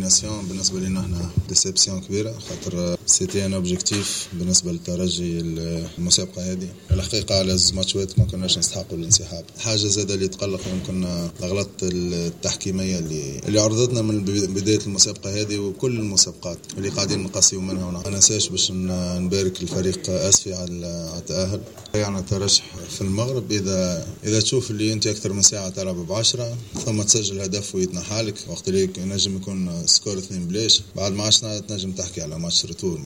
اليميناسيون بالنسبه لنا احنا ديسيبسيون كبيره، خاطر سيتي ان اوبجيكتيف بالنسبه للترجي المسابقه هذه. الحقيقه على زوج ماتشات ما كناش نستحقوا الانسحاب. حاجه زاده اللي تقلق يمكن الغلط التحكيميه اللي عرضتنا من بدايه المسابقه هذه وكل المسابقات اللي قاعدين نقاسيو منها. ما ننساش باش نبارك الفريق اسفي على التاهل. يعني ترشح في المغرب اذا تشوف اللي انت اكثر من ساعه تلعب ب10 ثم تسجل هدف ويتنحالك وقت اللي ينجم يكون سكور 2 بلاش، بعد ما عادش تنجم تحكي على ماتش ريتور.